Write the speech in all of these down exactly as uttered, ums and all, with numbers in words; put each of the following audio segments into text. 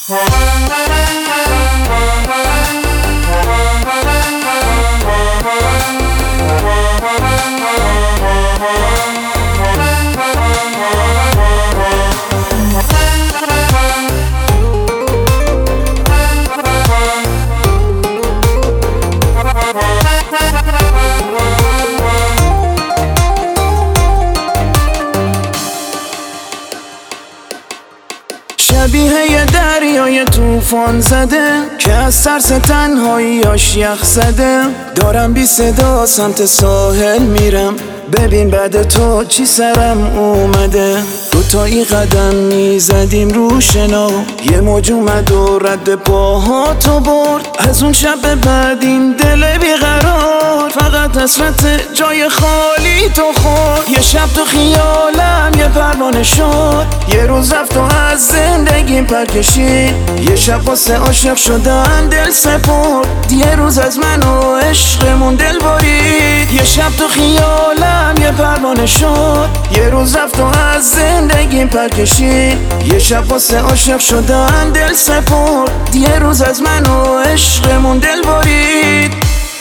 شبیه یه دریای توفان زده که از ترس تنهاییاش یخ زده. دارم بی صدا سمت ساحل میرم، ببین بعد تو چی سرم اومده. دوتایی قدم میزدیم رو شنا، یه موج اومد و رد پاها تو برد. از اون شب به بعد این دل بیقرار فقط حسرت جای خالی تو خورد. یه شب تو خیالم یه پروانه شد، یه روز رفت و از زندگیم پر کشید. یه شب واسه عاشق شدن دل سپرد، یه روز از من و عشقمون دل برید. یه شب تو خیالم یه پروانه شد، یه روز رفت و از زندگیم پر کشید. یه شب واسه عاشق شدن دل سپرد، یه روز از من و عشقمون دل برید.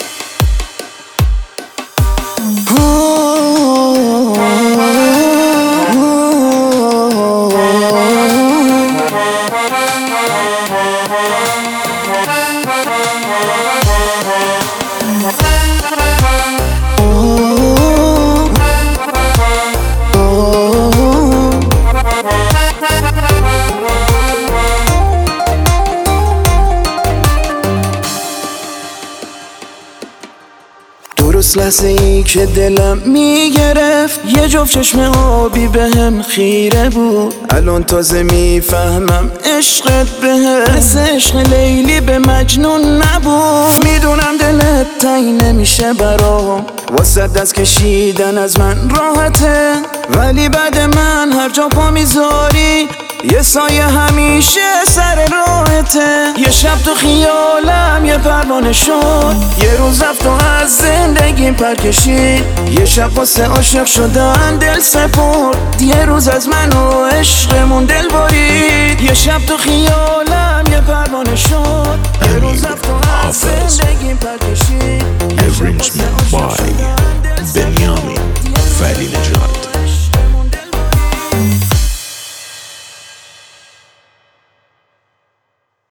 درست لحظه ای که دلم میگرفت، یه جفت چشم آبی بهم خیره بود. الان تازه میفهمم عشقت بهم مثل عشق لیلی به مجنون نبود. میدونم دلت تنگ نمیشه برام، واسه دست کشیدن از من راحته، ولی بعد من هر جا پا میذاری یه سایه همیشه سر راهته. یه شب تو خیالم یه پروانه شد، یه روز رفت و از زندگیم پر کشید. یه شب واسه عاشق شدن دل سپرد، یه روز از من و عشقمون دل برید. یه شب تو خیالم یه پروانه شد، یه روز رفت و از